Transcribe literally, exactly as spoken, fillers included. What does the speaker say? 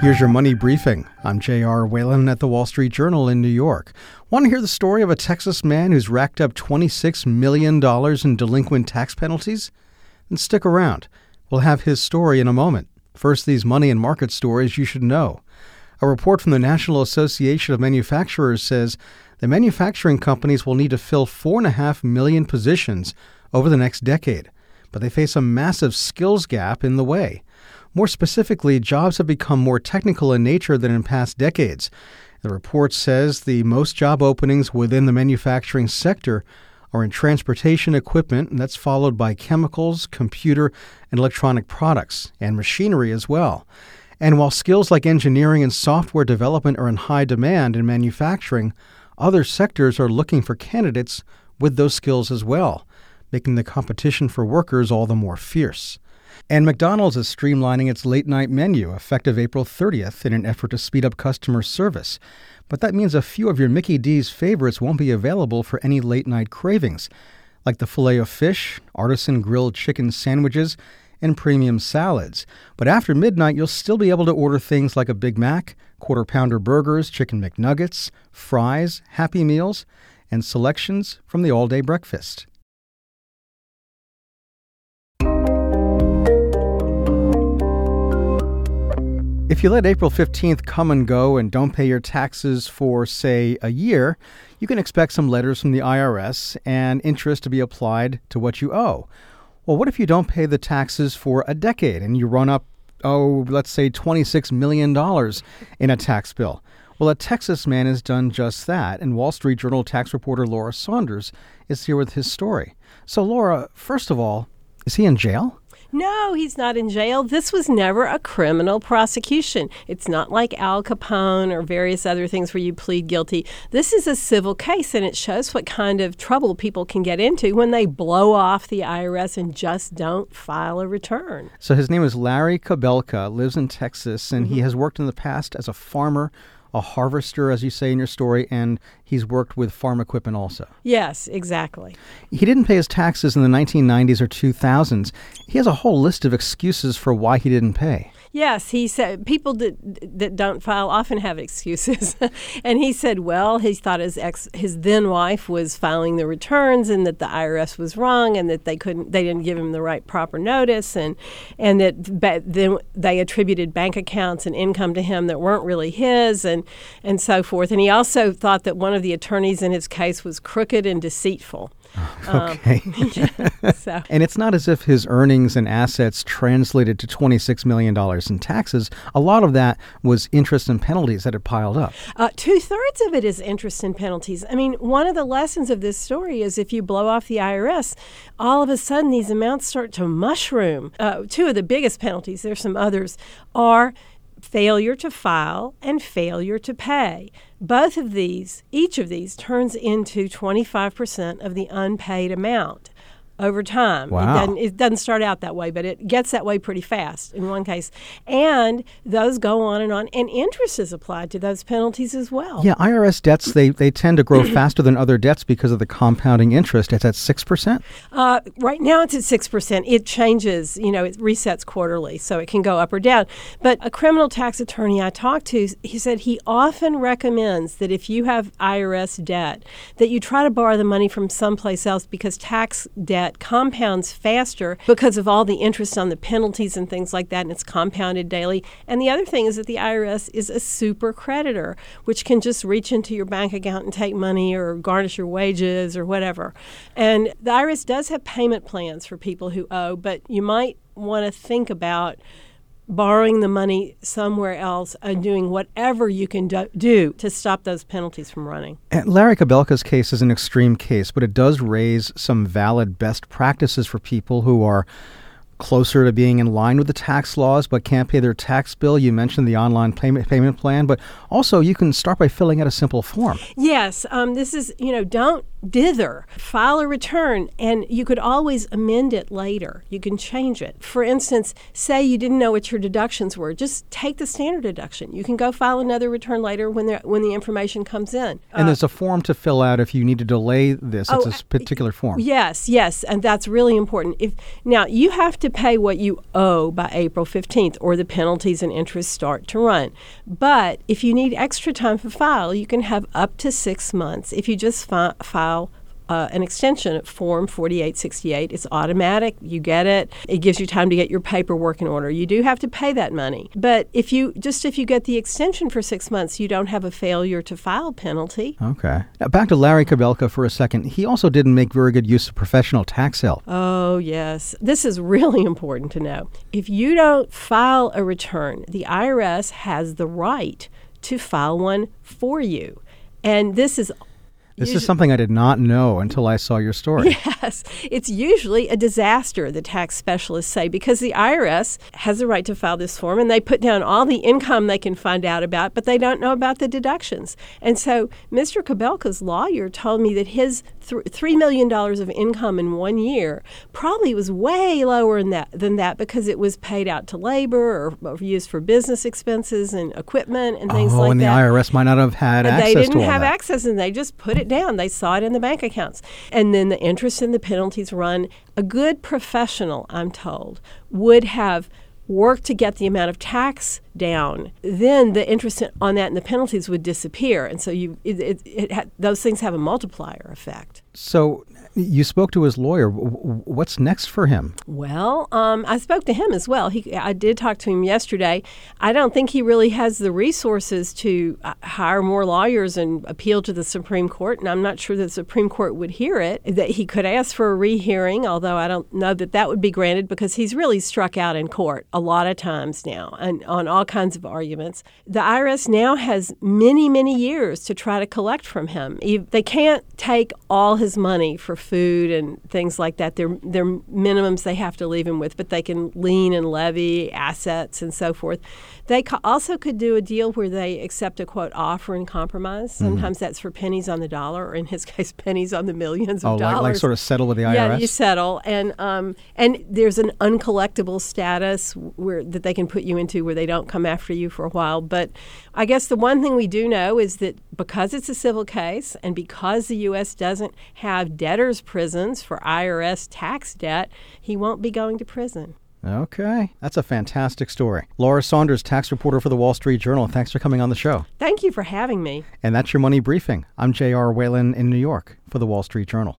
Here's your money briefing. I'm J R. Whalen at the Wall Street Journal in New York. Want to hear the story of a Texas man who's racked up twenty-six million dollars in delinquent tax penalties? Then stick around. We'll have his story in a moment. First, these money and market stories you should know. A report from the National Association of Manufacturers says the manufacturing companies will need to fill four point five million positions over the next decade, but they face a massive skills gap in the way. More specifically, jobs have become more technical in nature than in past decades. The report says the most job openings within the manufacturing sector are in transportation equipment, and that's followed by chemicals, computer and electronic products, and machinery as well. And while skills like engineering and software development are in high demand in manufacturing, other sectors are looking for candidates with those skills as well, making the competition for workers all the more fierce. And McDonald's is streamlining its late-night menu effective April thirtieth in an effort to speed up customer service. But that means a few of your Mickey D's favorites won't be available for any late-night cravings, like the Filet-O-Fish, artisan grilled chicken sandwiches, and premium salads. But after midnight, you'll still be able to order things like a Big Mac, quarter-pounder burgers, chicken McNuggets, fries, Happy Meals, and selections from the all-day breakfast. If you let April fifteenth come and go and don't pay your taxes for, say, a year, you can expect some letters from the I R S and interest to be applied to what you owe. Well, what if you don't pay the taxes for a decade and you run up, oh, let's say twenty-six million dollars in a tax bill? Well, a Texas man has done just that, and Wall Street Journal tax reporter Laura Saunders is here with his story. So, Laura, first of all, is he in jail? No, he's not in jail. This was never a criminal prosecution. It's not like Al Capone or various other things where you plead guilty. This is a civil case, and it shows what kind of trouble people can get into when they blow off the I R S and just don't file a return. So his name is Larry Kabelka, lives in Texas, and Mm-hmm. he has worked in the past as a farmer, a harvester, as you say in your story, and he's worked with farm equipment also. Yes, exactly. He didn't pay his taxes in the nineteen nineties or two thousands. He has a whole list of excuses for why he didn't pay. Yes, he said people that that don't file often have excuses. And he said, well, he thought his ex, his then wife was filing the returns and that the I R S was wrong and that they couldn't, they didn't give him the right proper notice, and and that ba- then they attributed bank accounts and income to him that weren't really his, and and so forth. And he also thought that one of the attorneys in his case was crooked and deceitful. Okay. Um, yeah, so. And it's not as if his earnings and assets translated to twenty-six million dollars in taxes. A lot of that was interest and penalties that had piled up. Uh, two-thirds of it is interest and penalties. I mean, one of the lessons of this story is if you blow off the I R S, all of a sudden these amounts start to mushroom. Uh, two of the biggest penalties, there's some others, are failure to file and failure to pay. Both of these, each of these, turns into twenty-five percent of the unpaid amount over time. Wow. It doesn't, it doesn't start out that way, but it gets that way pretty fast in one case. And those go on and on. And interest is applied to those penalties as well. Yeah, I R S debts, they, they tend to grow faster than other debts because of the compounding interest. It's at six percent? Uh, right now it's at six percent. It changes, you know, it resets quarterly, so it can go up or down. But a criminal tax attorney I talked to, he said he often recommends that if you have I R S debt, that you try to borrow the money from someplace else because tax debt compounds faster because of all the interest on the penalties and things like that, and it's compounded daily. And the other thing is that the I R S is a super creditor, which can just reach into your bank account and take money or garnish your wages or whatever. And the I R S does have payment plans for people who owe, but you might want to think about borrowing the money somewhere else and doing whatever you can do, do to stop those penalties from running. And Larry Kabelka's case is an extreme case, but it does raise some valid best practices for people who are closer to being in line with the tax laws but can't pay their tax bill. You mentioned the online payment payment plan, but also you can start by filling out a simple form. Yes, um, this is, you know, don't dither. File a return, and you could always amend it later. You can change it. For instance, say you didn't know what your deductions were. Just take the standard deduction. You can go file another return later when the, when the information comes in. And uh, there's a form to fill out if you need to delay this. It's oh, a s- particular form. Yes, yes, and that's really important. If now you have to pay what you owe by April fifteenth, or the penalties and interest start to run. But if you need extra time to file, you can have up to six months if you just fi- file Uh, an extension at Form forty-eight sixty-eight. It's automatic. You get it. It gives you time to get your paperwork in order. You do have to pay that money. But if you just if you get the extension for six months, you don't have a failure to file penalty. Okay. Now back to Larry Kabelka for a second. He also didn't make very good use of professional tax help. Oh, yes. This is really important to know. If you don't file a return, the I R S has the right to file one for you. And this is This Usually, is something I did not know until I saw your story. Yes. It's usually a disaster, the tax specialists say, because the I R S has the right to file this form, and they put down all the income they can find out about, but they don't know about the deductions. And so Mister Kabelka's lawyer told me that his th- three million dollars of income in one year probably was way lower than that, than that because it was paid out to labor or, or used for business expenses and equipment and things oh, like and the that. I R S might not have had And access they didn't to all have that. access, and they just put it down. They saw it in the bank accounts. And then the interest and the penalties run. A good professional, I'm told, would have worked to get the amount of tax down. Then the interest on that and the penalties would disappear. And so you, it, it, it ha- those things have a multiplier effect. So you spoke to his lawyer. W- What's next for him? Well, um, I spoke to him as well. He, I did talk to him yesterday. I don't think he really has the resources to uh, hire more lawyers and appeal to the Supreme Court, and I'm not sure that the Supreme Court would hear it. That he could ask for a rehearing, although I don't know that that would be granted because he's really struck out in court a lot of times now and on all kinds of arguments. The I R S now has many, many years to try to collect from him. They can't take all his money for food and things like that. They're, they're minimums they have to leave him with, but they can lien and levy assets and so forth. They co- also could do a deal where they accept a, quote, offer and compromise. Sometimes mm-hmm. that's for pennies on the dollar, or in his case, pennies on the millions of oh, dollars. Oh, like, like sort of settle with the I R S? Yeah, you settle. And um, and there's an uncollectible status where that they can put you into where they don't come after you for a while. But I guess the one thing we do know is that because it's a civil case and because the U S doesn't have debtors' prisons for I R S tax debt, he won't be going to prison. Okay. That's a fantastic story. Laura Saunders, tax reporter for the Wall Street Journal. Thanks for coming on the show. Thank you for having me. And that's your Money Briefing. I'm J R. Whalen in New York for the Wall Street Journal.